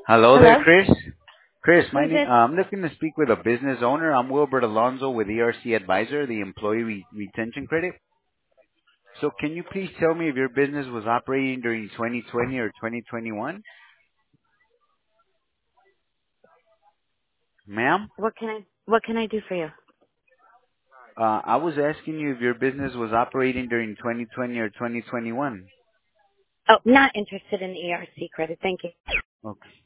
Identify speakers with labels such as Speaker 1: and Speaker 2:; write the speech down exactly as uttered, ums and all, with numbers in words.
Speaker 1: Hello there,
Speaker 2: Hello?
Speaker 1: Chris. Chris, my
Speaker 2: Who's
Speaker 1: name,
Speaker 2: this?
Speaker 1: uh, I'm looking to speak with a business owner. I'm Wilbert Alonso with E R C Advisor, the Employee Re- Retention Credit. So can you please tell me if your business was operating during twenty twenty or twenty twenty-one? Ma'am,
Speaker 2: What can I what can I do for you?
Speaker 1: uh, I was asking you if your business was operating during twenty twenty or twenty twenty-one.
Speaker 2: Oh, not interested in the E R C credit. Thank you.
Speaker 1: Okay.